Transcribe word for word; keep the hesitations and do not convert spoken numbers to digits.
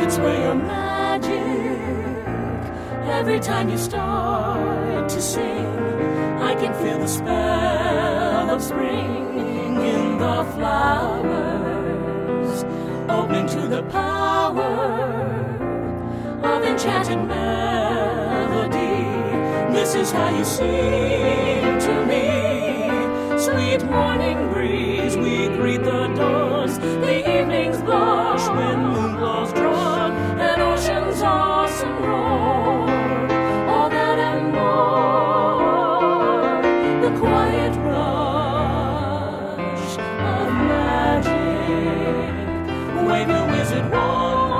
display your magic. Every time you start to sing, I can feel the spell of spring in the flowers, opening to the power of enchanted melody. This is how you sing to me. Sweet morning breeze, we greet the dawns. The evening's blush when moon glows drawn, and ocean's awesome roar. All that and more, the quiet rush of magic. Wave the wizard wand.